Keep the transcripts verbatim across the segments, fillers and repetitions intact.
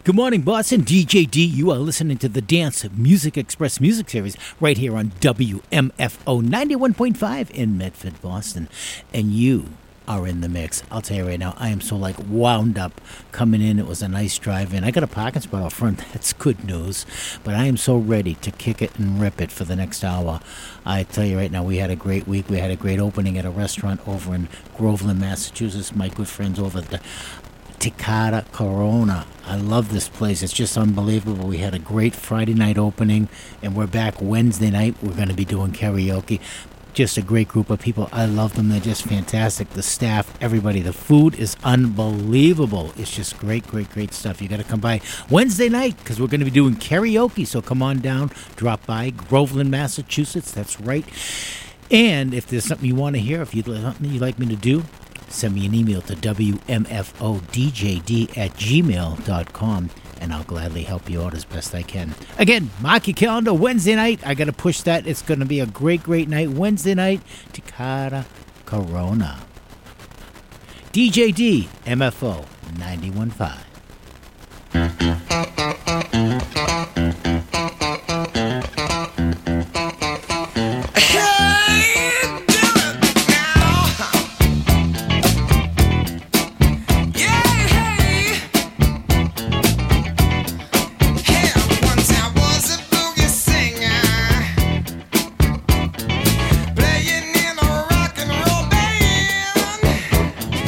Good morning, Boston. D J D, you are listening to the Dance Music Express Music Series right here on W M F O ninety-one point five in Medford, Boston. And you are in the mix. I'll tell you right now, I am so like wound up coming in. It was a nice drive in. I got a parking spot out front. That's good news. But I am so ready to kick it and rip it for the next hour. I tell you right now, we had a great week. We had a great opening at a restaurant over in Groveland, Massachusetts. My good friends over at the Ticata Corona. I love this place. It's just unbelievable. We had a great Friday night opening, and we're back Wednesday night. We're going to be doing karaoke. Just a great group of people. I love them. They're just fantastic. The staff, everybody. The food is unbelievable. It's just great, great, great stuff. You got to come by Wednesday night because we're going to be doing karaoke. So come on down. Drop by Groveland, Massachusetts. That's right. And if there's something you want to hear, if you'd like something you'd like me to do, send me an email to W M F O D J D at gmail dot com, and I'll gladly help you out as best I can. Again, mark your calendar, Wednesday night. I got to push that. It's going to be a great, great night. Wednesday night, Ticata Corona. D J D, M F O ninety-one point five.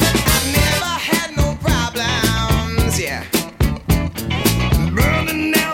Burning down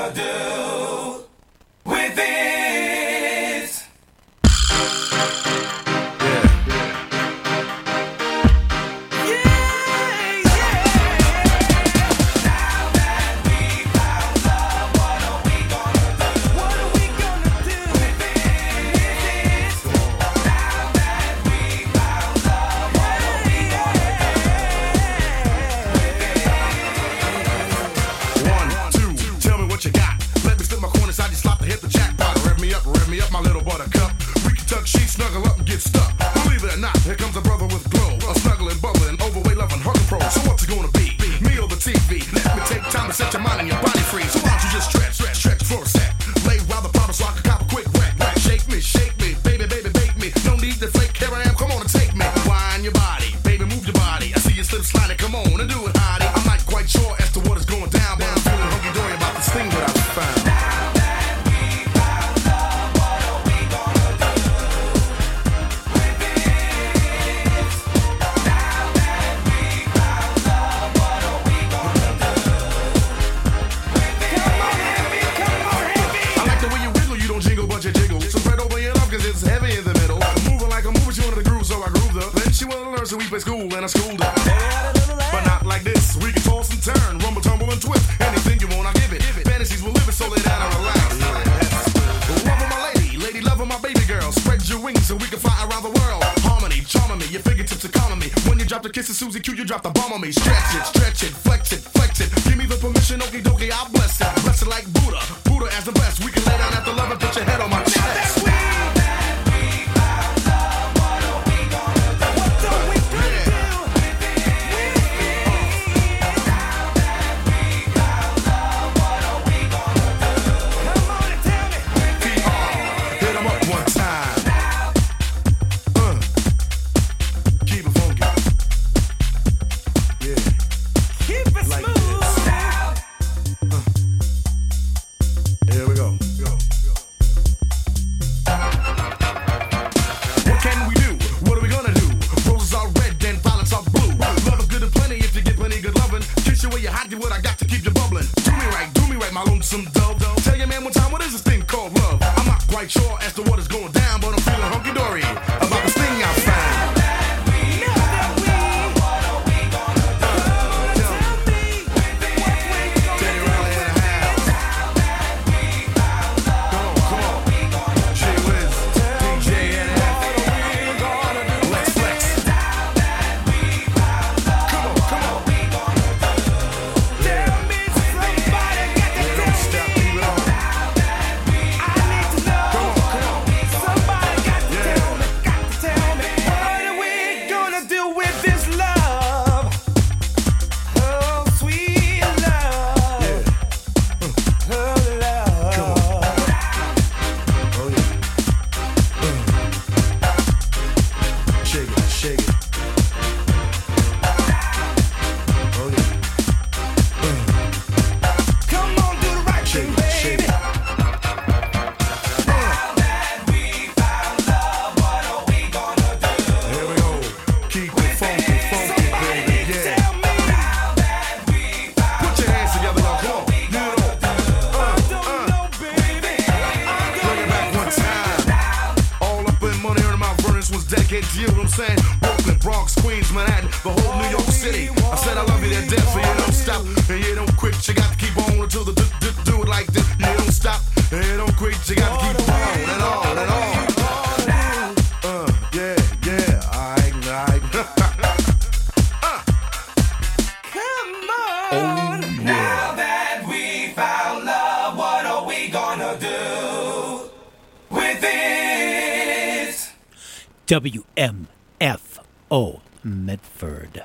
gonna do with it? W M F O Medford.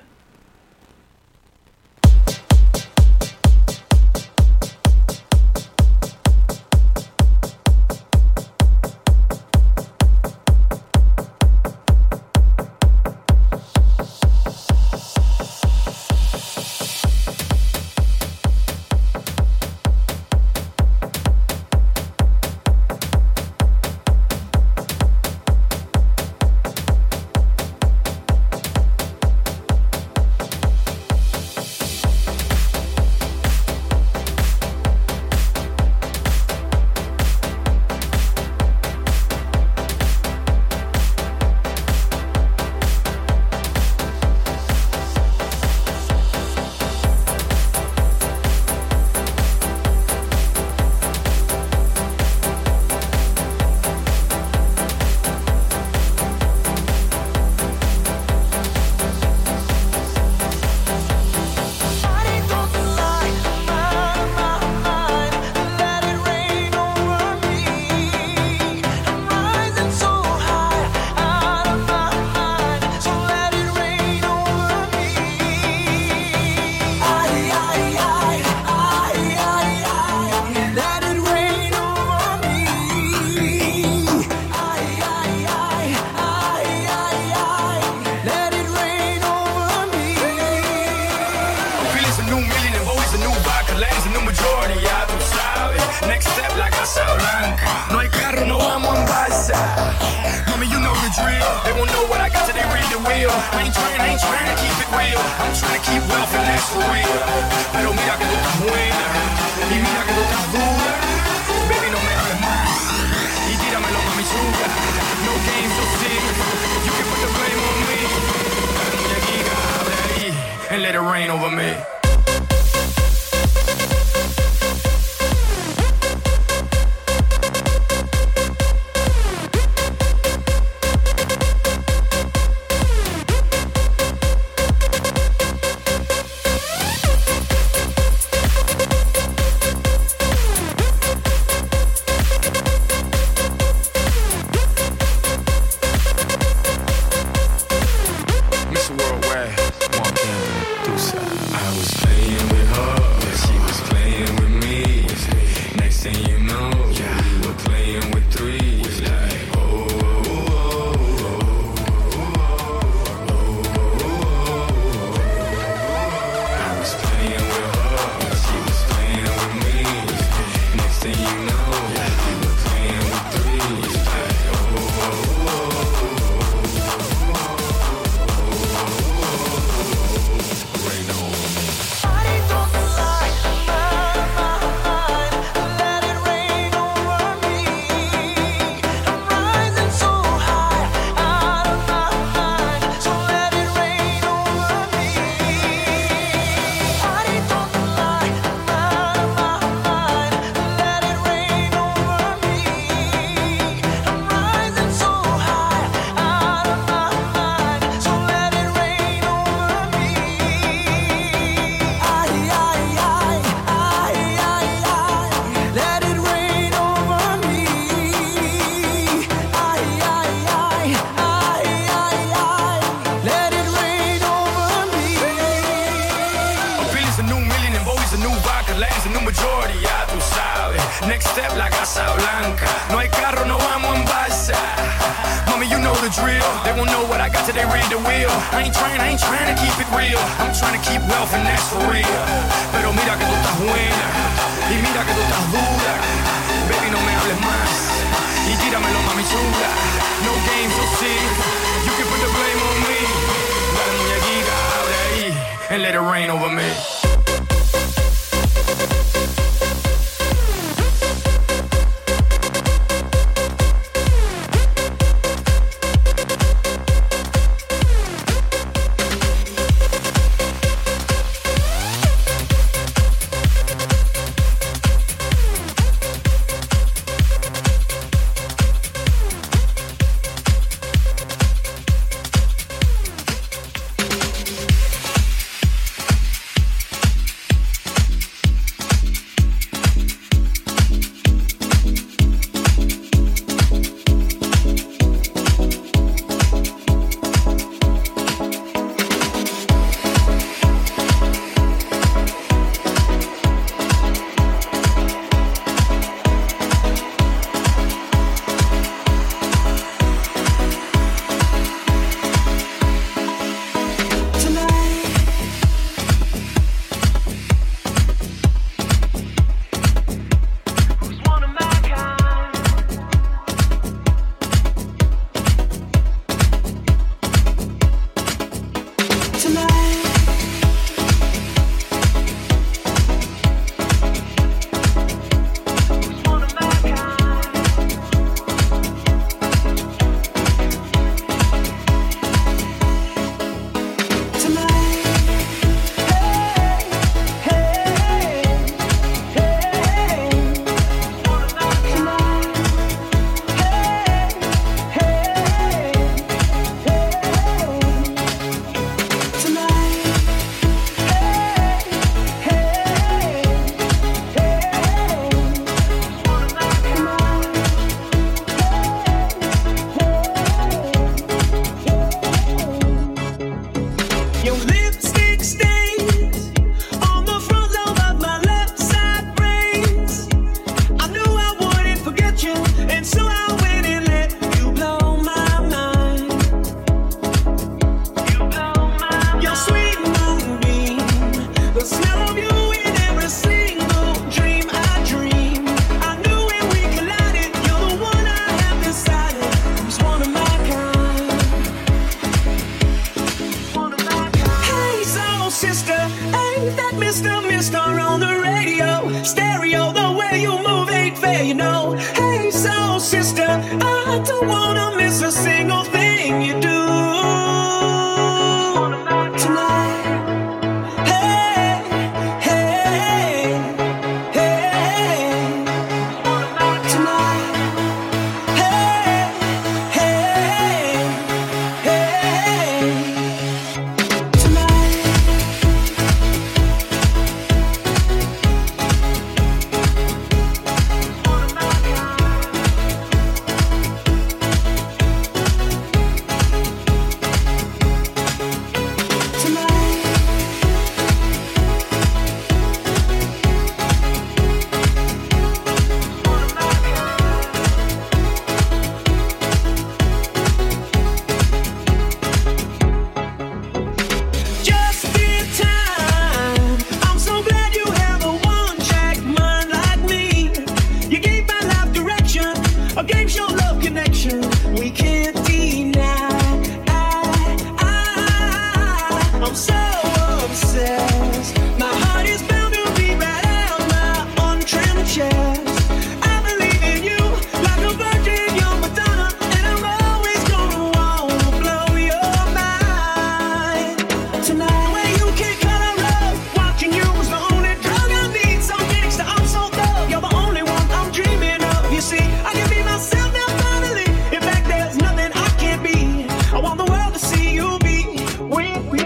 I ain't trying, I ain't trying to keep it real. I'm trying to keep wealth and that's for real. Pero mira que tú estás buena y mira que tú estás dura. Baby, no me hables más y tíramelo, mami chula. No games, no sin. You can put the blame on me. Dale muñequita, abre ahí and let it rain over me. And let it rain over me. fair, you know. Hey, soul sister, I don't wanna miss a single thing you do tonight. Hey, hey, hey, tonight. Hey, hey, hey, tonight. Just in time. I'm so glad you have a one-track mind like me. You gave my life direction, a game show love connection. We can't deny. I, I, I'm so obsessed. My heart is bound to beat right out my untrimmed chest. I believe in you like a virgin, you're Madonna, and I'm always gonna wanna blow your mind. Tonight, where you can't color up, watching you was the only drug I need. So gangsta, I'm so thug, you're the only one I'm dreaming of. You see, I can be myself now finally. In fact, there's nothing I can't be. I want the world to see you be with me.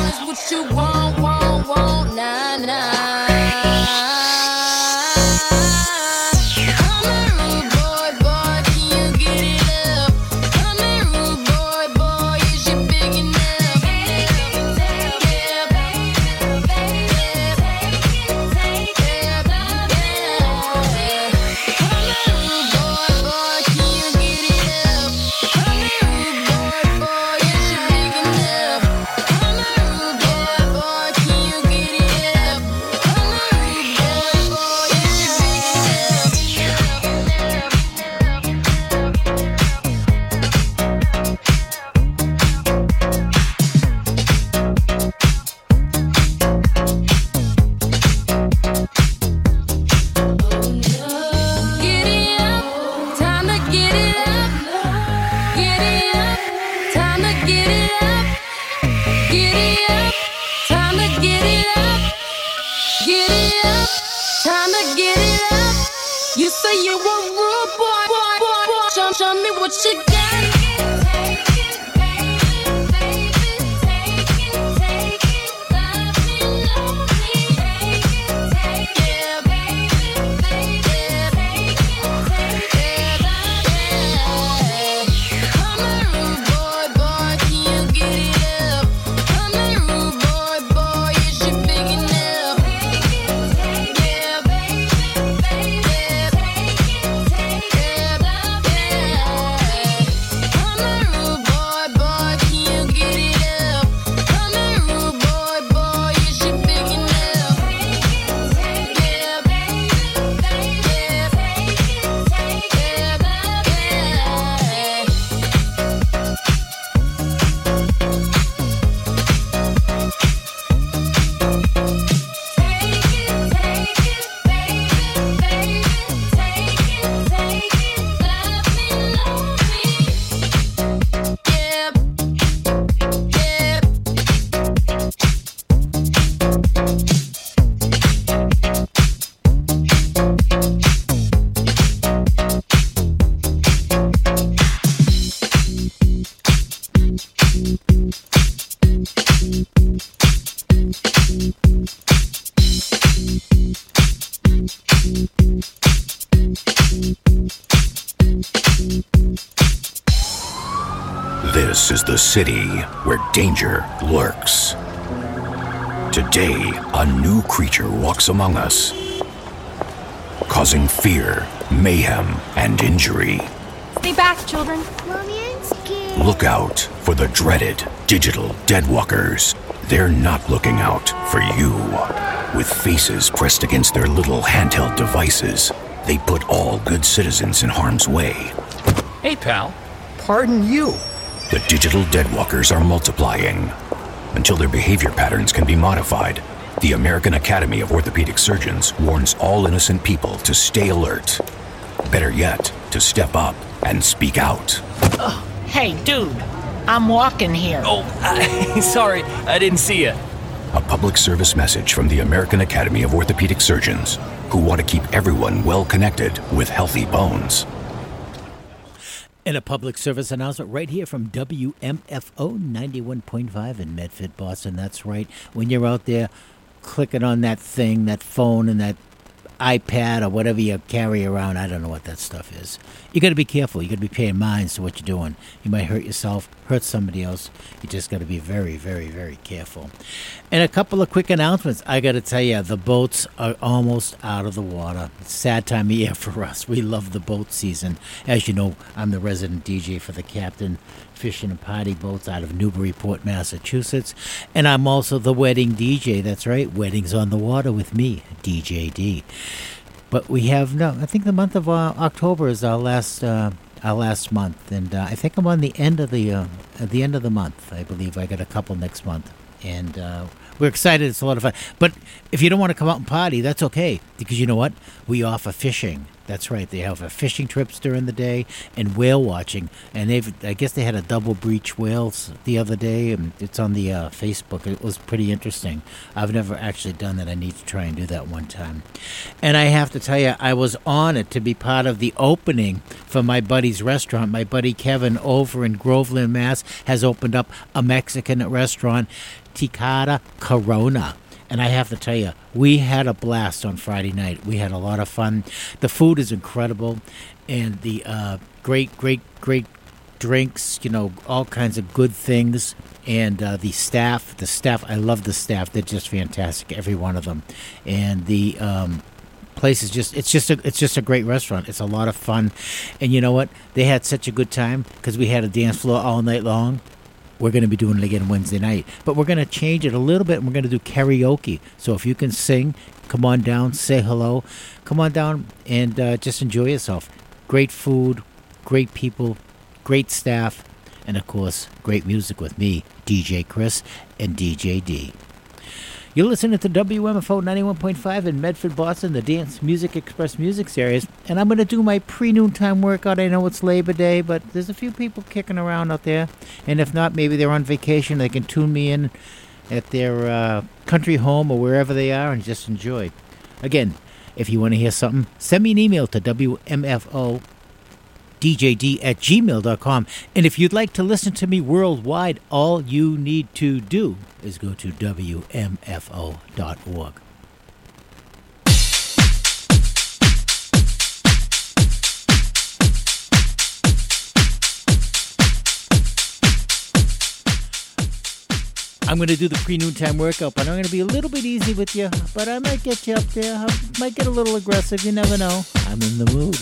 is what you want, want, want, nah, nah. I'm a rude boy, boy, can you get it up? I'm a rude boy, boy, is you big enough? Yeah, baby, baby, take it, yeah. I'm a rude boy, boy, can you get it up? I'm a rude boy, boy, is you big enough? I'm a rude boy, boy, can you get it up? I'm a rude boy, boy, is you big Giddy up, time to get it up. Giddy up, time to get it up. Giddy up, time to get it up. Giddy up, time to get it up. You say you a rude boy, boy, boy, boy. Show, show me what you got. Take it, baby, baby, take it, take it, love me, love me, take it, take it, baby, baby, take it, take it, love me. I'm a rude boy, boy, can you get it up? I'm a rude boy, boy, is you big enough? Yeah, baby, baby, take it, take it, love me. I'm a rude boy, boy, can you get it up? I'm a rude boy, boy, is you big enough? Yeah, baby, baby, take it, take it, love me. This is the city where danger lurks. Today, a new creature walks among us, causing fear, mayhem, and injury. Stay back, children. Mommy, I'm scared. Look out for the dreaded digital deadwalkers. They're not looking out for you. With faces pressed against their little handheld devices, they put all good citizens in harm's way. Hey, pal. Pardon you. The digital deadwalkers are multiplying. Until their behavior patterns can be modified, the American Academy of Orthopedic Surgeons warns all innocent people to stay alert. Better yet, to step up and speak out. Hey, dude, I'm walking here. Oh, uh, sorry, I didn't see you. A public service message from the American Academy of Orthopedic Surgeons, who want to keep everyone well connected with healthy bones. And a public service announcement right here from W M F O ninety-one point five in Medford, Boston. That's right. When you're out there clicking on that thing, that phone, and that iPad or whatever you carry around, I don't know what that stuff is. You got to be careful. You got to be paying minds to what you're doing. You might hurt yourself, hurt somebody else. You just got to be very, very, very careful. And a couple of quick announcements. I got to tell you, the boats are almost out of the water. It's a sad time of year for us. We love the boat season. As you know, I'm the resident D J for the Captain Fishing and Party Boats out of Newburyport, Massachusetts. And I'm also the wedding D J. That's right, Weddings on the Water with me, D J D. But we have, no, I think the month of uh, October is our last uh, our last month. And uh, I think I'm on the end of the, uh, at the end of the month. I believe I got a couple next month. And uh, we're excited. It's a lot of fun. But if you don't want to come out and party, that's okay. Because you know what? We offer fishing That's right. They have uh, fishing trips during the day and whale watching. And they've, I guess they had a double breech whales the other day. And it's on the uh, Facebook. It was pretty interesting. I've never actually done that. I need to try and do that one time. And I have to tell you, I was honored to be part of the opening for my buddy's restaurant. My buddy Kevin over in Groveland, Mass. has opened up a Mexican restaurant, Ticada Corona. And I have to tell you, we had a blast on Friday night. We had a lot of fun. The food is incredible, and the uh, great, great, great drinks, you know, all kinds of good things. And uh, the staff, the staff, I love the staff. They're just fantastic, every one of them. And the um, place is just, it's just, a, it's just a great restaurant. It's a lot of fun. And you know what? They had such a good time because we had a dance floor all night long. We're going to be doing it again Wednesday night. But we're going to change it a little bit, and we're going to do karaoke. So if you can sing, come on down, say hello. Come on down and uh, just enjoy yourself. Great food, great people, great staff, and, of course, great music with me, D J Chris and D J D. You're listening to W M F O ninety-one point five in Medford, Boston, the Dance Music Express Music Series. And I'm going to do my pre-noontime workout. I know it's Labor Day, but there's a few people kicking around out there. And if not, maybe they're on vacation. They can tune me in at their uh, country home or wherever they are and just enjoy. Again, if you want to hear something, send me an email to W M F O D J D at gmail dot com. And if you'd like to listen to me worldwide, all you need to do is go to W M F O dot org. I'm going to do the pre-noontime workout, but I'm going to be a little bit easy with you. But I might get you up there. I might get a little aggressive. You never know. I'm in the mood.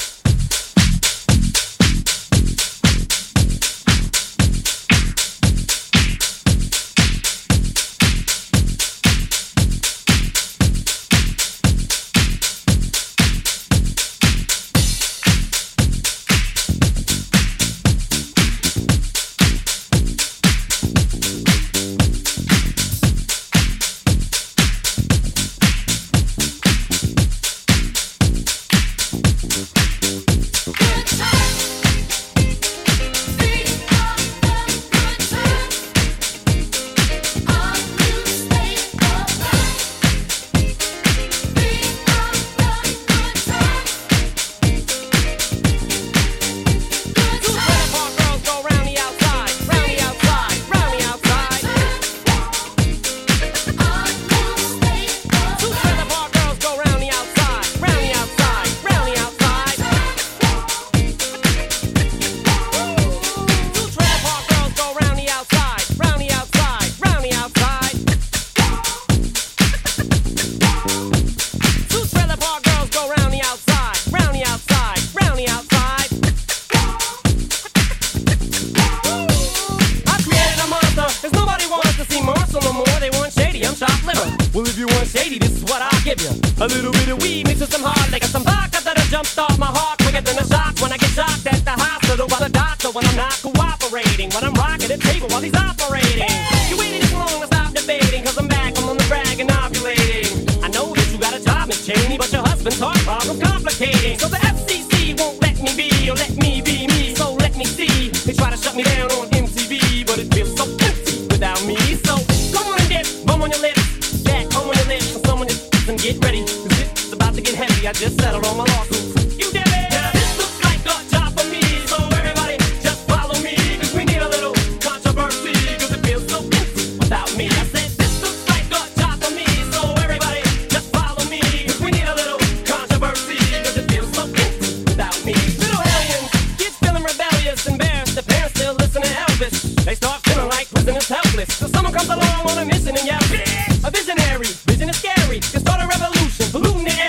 A little bit of weed mixed with some hard liquor, some vodka that'll jumpstart my heart quicker than a shock when I get shocked at the hospital by the doctor when I'm not cooperating, when I'm rocking the table while he's operating. You waited this long to stop debating, cause I'm back, I'm on the brag and ovulating. I know that you got a job, Miss Cheney, but your husband's heart problem's complicating. So the F C C won't let me be, or let me be me, so let me see. They try to shut me down on M T V, but it feels so empty without me. So come on and dip, bum on your lips, yeah, come on your lips, and some on your lips and get ready. To get heavy, I just settled on my lawsuit. You did it! Now this looks like a job for me, so everybody just follow me, cause we need a little controversy, cause it feels so empty without me. I said this looks like a job for me, so everybody just follow me, cause we need a little controversy, cause it feels so empty without me. Little hellions, kids feeling rebellious, embarrassed, the parents still listen to Elvis. They start feeling like prisoners helpless, so someone comes along on a mission and yells, a visionary, vision is scary, you start a revolution, polluting the air.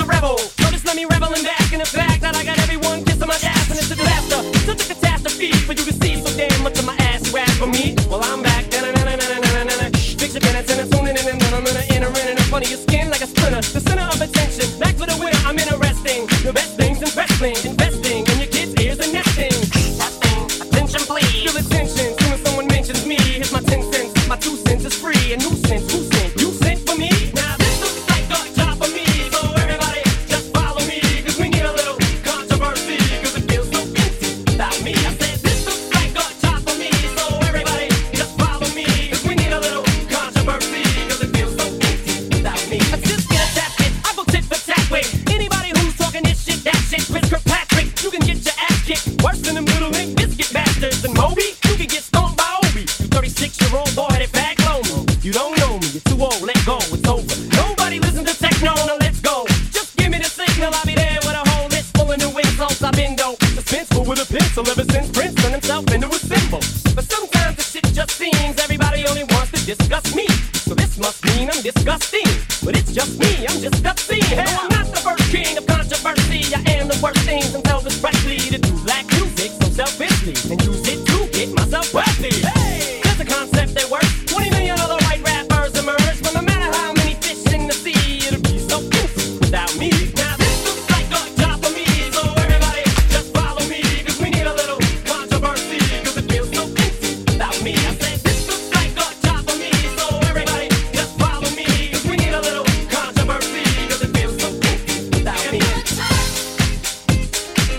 So just let me revel in back in the fact that I got everyone kissing my ass and it's a disaster, such a catastrophe for you to see so damn much of my ass you ask for me. Well I'm back, fix your minutes and I'm tuning in and I'm gonna enter in in front of your skin like a splinter, the center of attention, back for the winner, I'm interesting, the best things in wrestling, investing in your kids' ears and nesting. Testing, attention please, feel attention, soon as someone mentions me, here's my ten cents, my two cents is free. everybody only wants to discuss me. So this must mean I'm disgusting. But it's just me, I'm just obscene. Hey, no, I'm not the first king of controversy. I am the worst thing since Elvis Presley to do black music so selfishly and use it to get myself wealthy. Hey, there's a concept that works. twenty million other white rappers emerge, but no matter how many fish in the sea, it'll be so empty without me. Now this looks like a job for me, so everybody just follow me, cause we need a little controversy, cause it feels so empty without me. I said this looks like a job for me, so everybody just follow me, cause we need a little controversy, cause it feels so empty without me.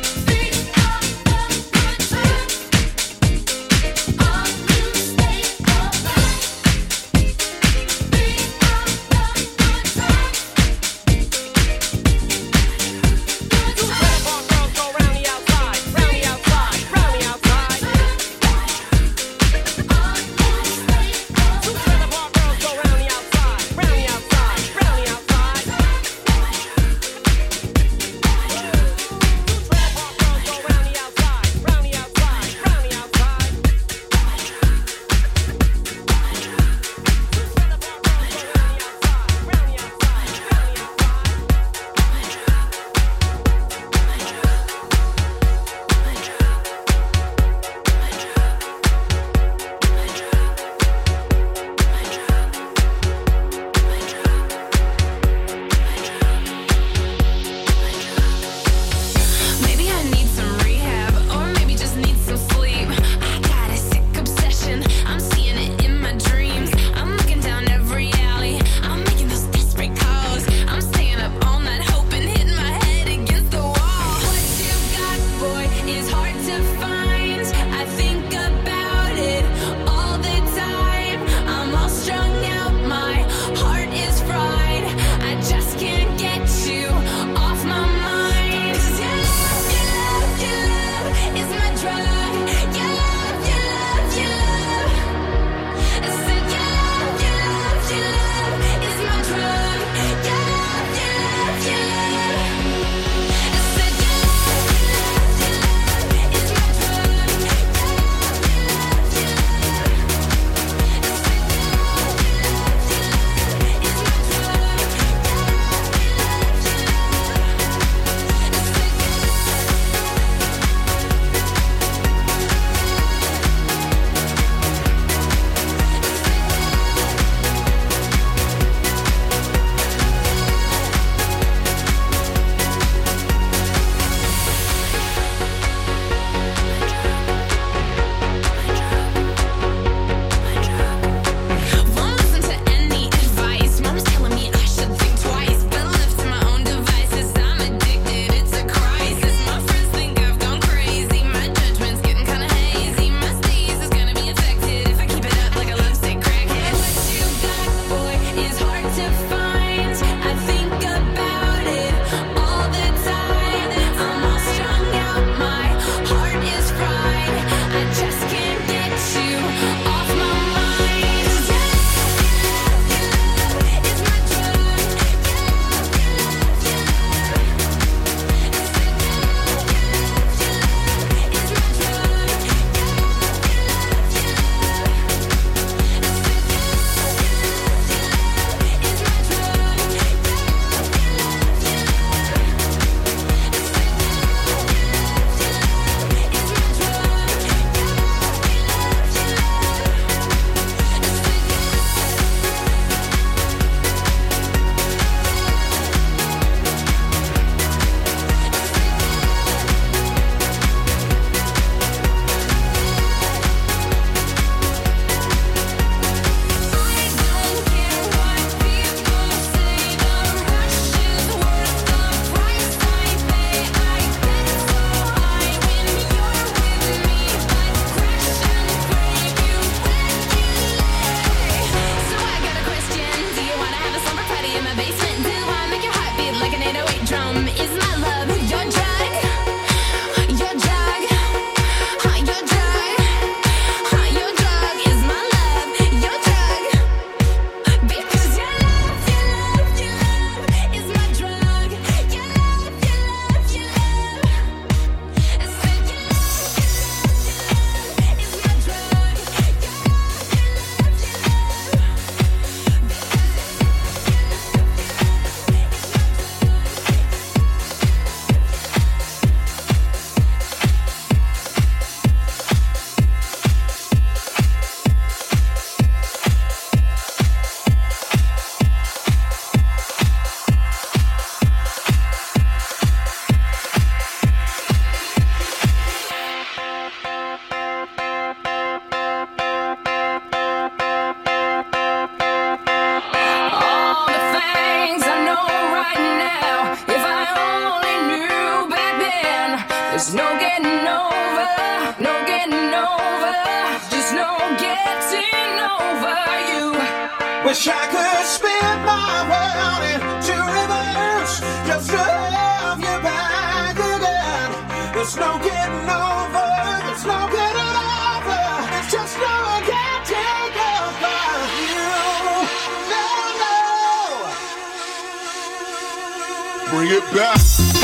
There's no getting over, no getting over, just no getting over you. Wish I could spin my world into reverse, just to have you back again. There's no getting over, there's no getting over, it's just no getting over you. No, no. Bring it back.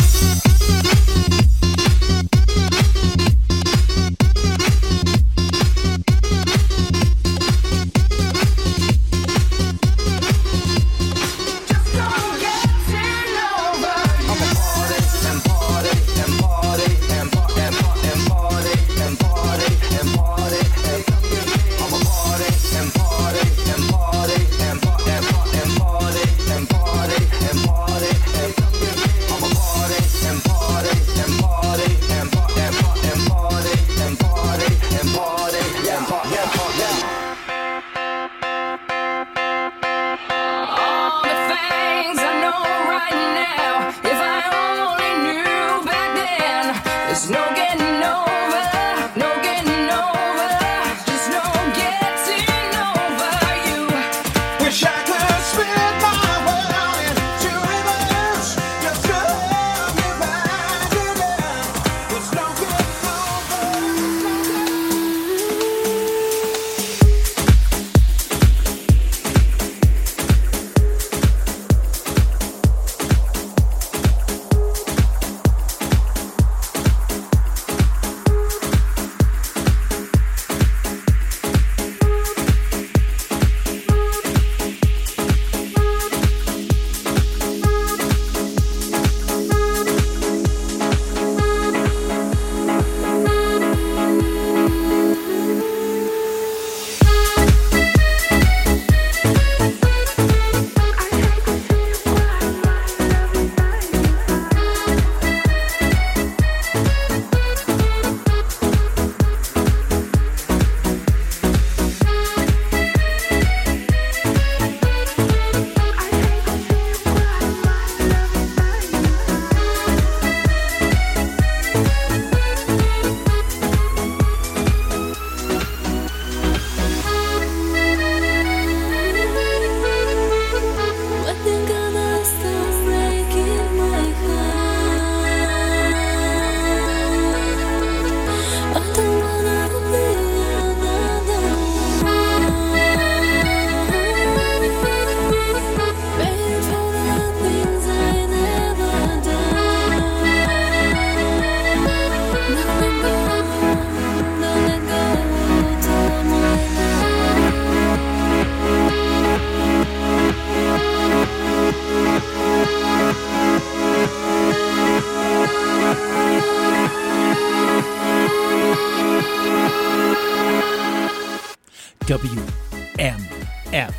W M F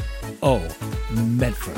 O Medford.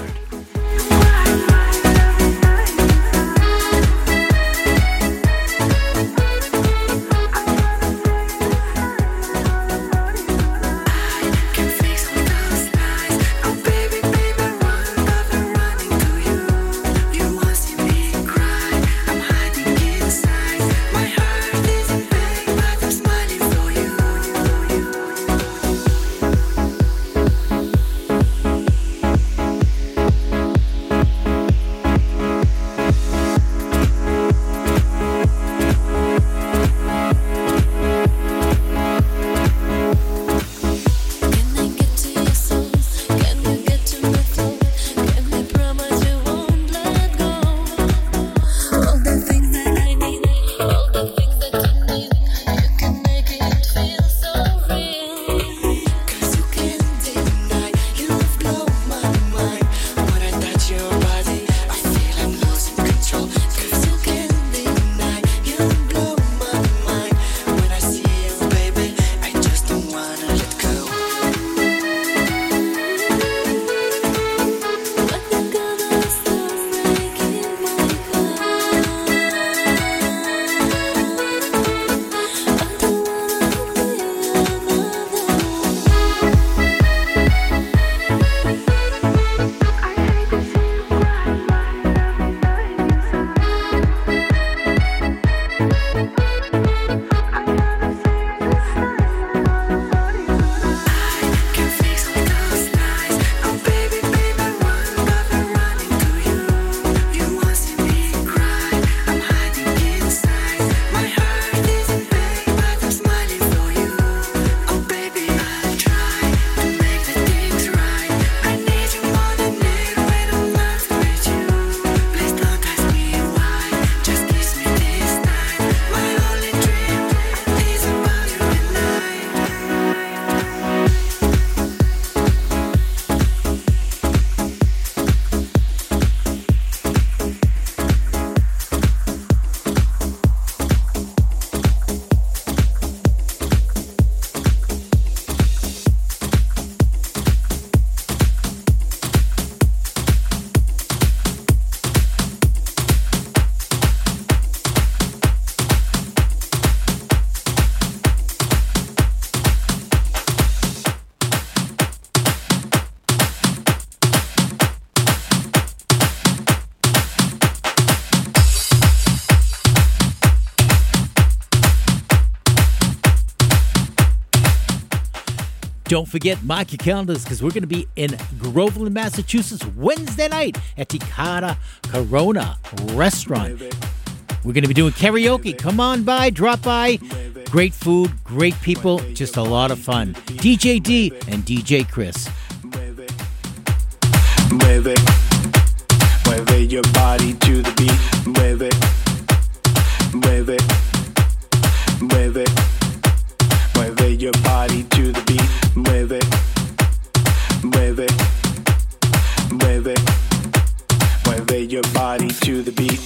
don't forget, mark your calendars because we're going to be in Groveland, Massachusetts Wednesday night at Tikada Corona Restaurant. We're going to be doing karaoke. Come on by, drop by. Great food, great people, just a lot of fun. D J D and D J Chris. Mueve, mueve your body to the beat. Mueve, mueve, mueve, mueve your body to the beat. Mueve, mueve, mueve, mueve your body to the beat.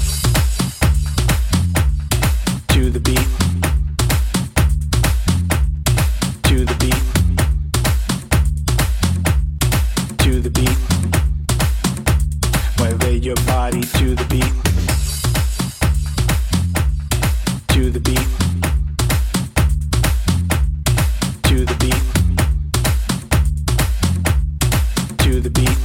To the beat. To the beat. To the beat. Mueve your body to the beat. To the beat. To the beat. To the beat.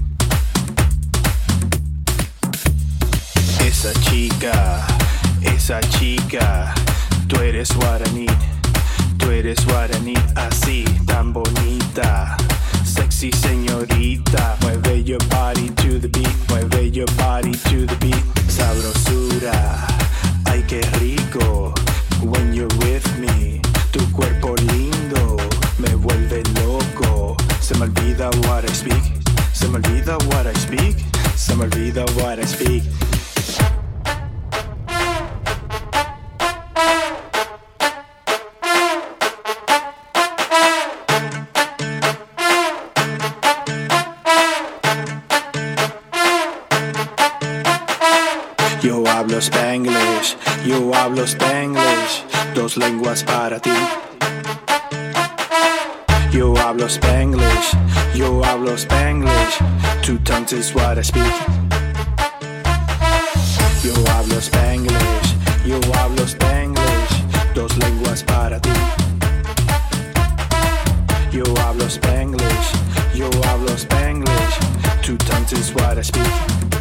Esa chica, esa chica, tú eres what I need. Tú eres what I need, así, tan bonita. Sexy señorita, mueve your body to the beat, mueve your body to the beat. Sabrosura, ay qué rico, when you're with me. Tu cuerpo lindo, me vuelve loco. Se me olvida what I speak, se me olvida what I speak, se me olvida what I speak. Yo hablo Spanglish, yo hablo Spanglish, dos lenguas para ti. Yo hablo Spanglish, yo hablo Spanglish, two tongues is what I speak. Yo hablo Spanglish, yo hablo Spanglish, dos lenguas para ti. Yo hablo Spanglish, yo hablo Spanglish, two tongues is what I speak.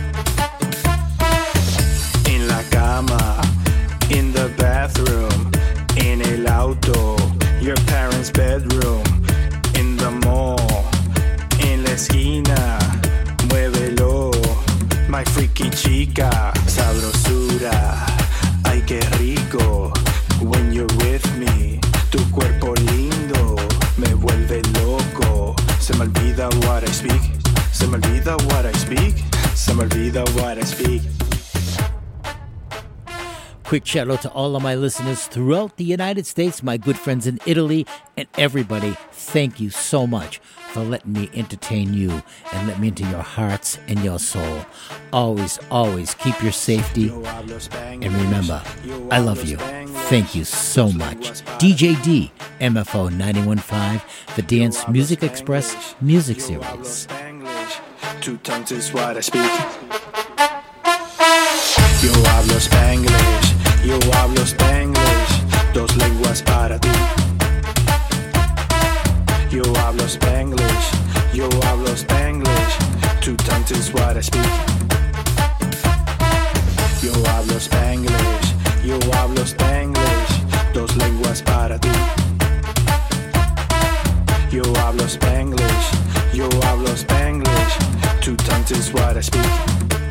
En la cama, in the bathroom, en el auto, your parents' bedroom, in the mall, en la esquina, muévelo, my freaky chica, sabrosura, ay qué rico, when you're with me, tu cuerpo lindo, me vuelve loco, se me olvida what I speak, se me olvida what I speak, se me olvida what I speak. Quick shout out to all of my listeners throughout the United States, my good friends in Italy, and everybody. Thank you so much for letting me entertain you and let me into your hearts and your soul. Always, always keep your safety. And remember, I love you. Thank you so much. D J D, M F O ninety-one point five, the Dance Music Express Music Series. Two tongues is what I speak. Yo hablo Spanglish, yo hablo Spanglish, dos lenguas para ti. Yo hablo Spanglish, yo hablo Spanglish, two tongues is what I speak. Yo hablo Spanglish, yo hablo Spanglish, dos lenguas para ti. Yo hablo Spanglish, yo hablo Spanglish, two tongues is what I speak.